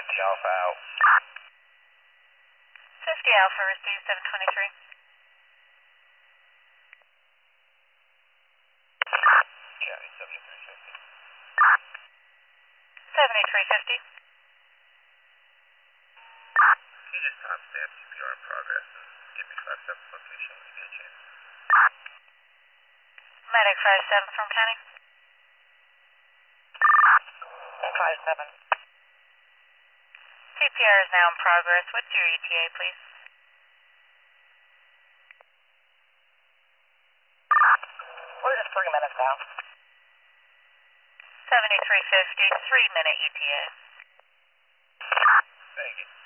Alpha out. 50 Alpha, received 723. County 7350. 7350. Can you just timestamp CPR in progress and give me 5-7 location when you get a chance? Medic 57 from County. 57. CPR is now in progress. What's your ETA, please? We're just 3 minutes now. 7350, 3-minute ETA. Thank you.